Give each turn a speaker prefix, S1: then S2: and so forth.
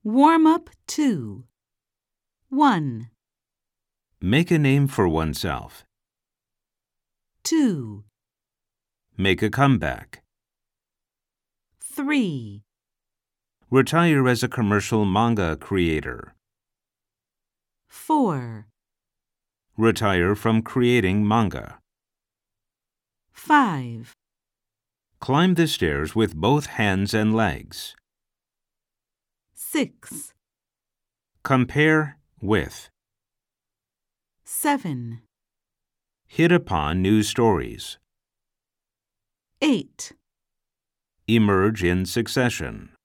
S1: Warm-up 2. 1,
S2: Make a name for oneself.
S1: 2,
S2: Make a comeback.
S1: 3,
S2: Retire as a commercial manga creator.
S1: 4,
S2: Retire from creating manga.
S1: 5,
S2: Climb the stairs with both hands and legs.
S1: 6,
S2: Compare with.
S1: 7,
S2: Hit upon new stories.
S1: 8.
S2: Emerge in succession.